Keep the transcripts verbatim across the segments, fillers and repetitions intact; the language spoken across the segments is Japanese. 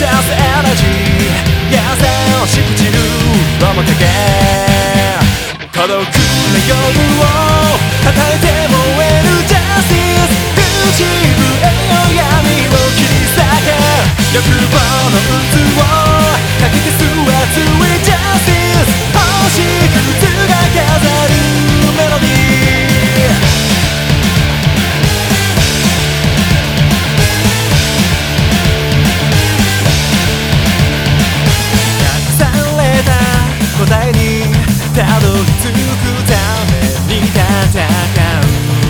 すエナジー優しく散る面影孤独な夜を叩いて燃えるジャスティス口笛よ闇を切り裂け欲望の渦をかき消す熱いジャスティス星屑が飾るメロディー答えにたどり着くために戦う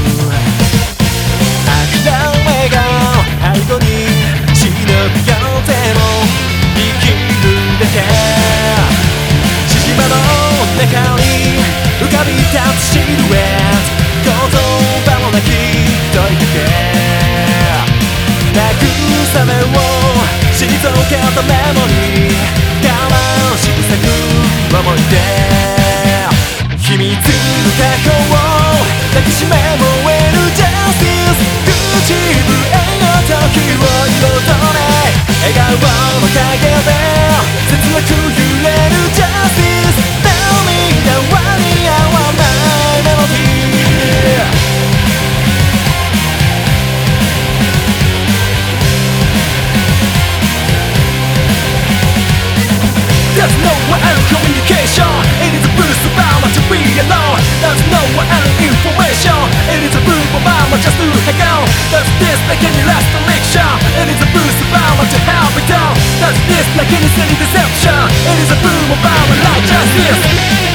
諦めが背後に忍び寄っても生きるだけ縮まの中に浮かび立つシルエット言葉もなき問いかけ慰めを退けたメモリー我慢しく咲く思い出秘密の過去を抱きしめ燃えるジャスティス口笛の時を彩れ笑顔の陰で切なく揺れるジャスティス涙は似合わないメロディーThere's no one communication. It is a boost of power to be alone. There's no one information. It is a boom of power just to hang on. Does this like any last election? It is a boost of power to help me down. Does this like any silly deception? It is a boom of power like justice.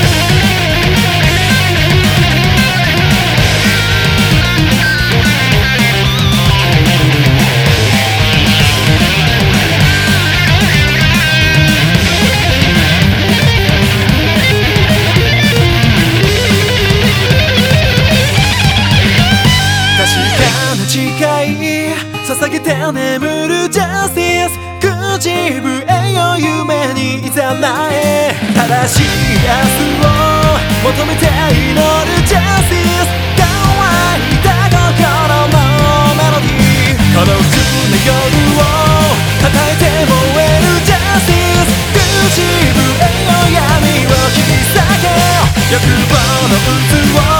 捧げて眠るジャスティス口笛を夢にいざなえ正しい明日を求めて祈るジャスティス乾いた心のメロディー孤独な夜を叩いて燃えるジャスティス口笛よ闇を切り裂け欲望の渦を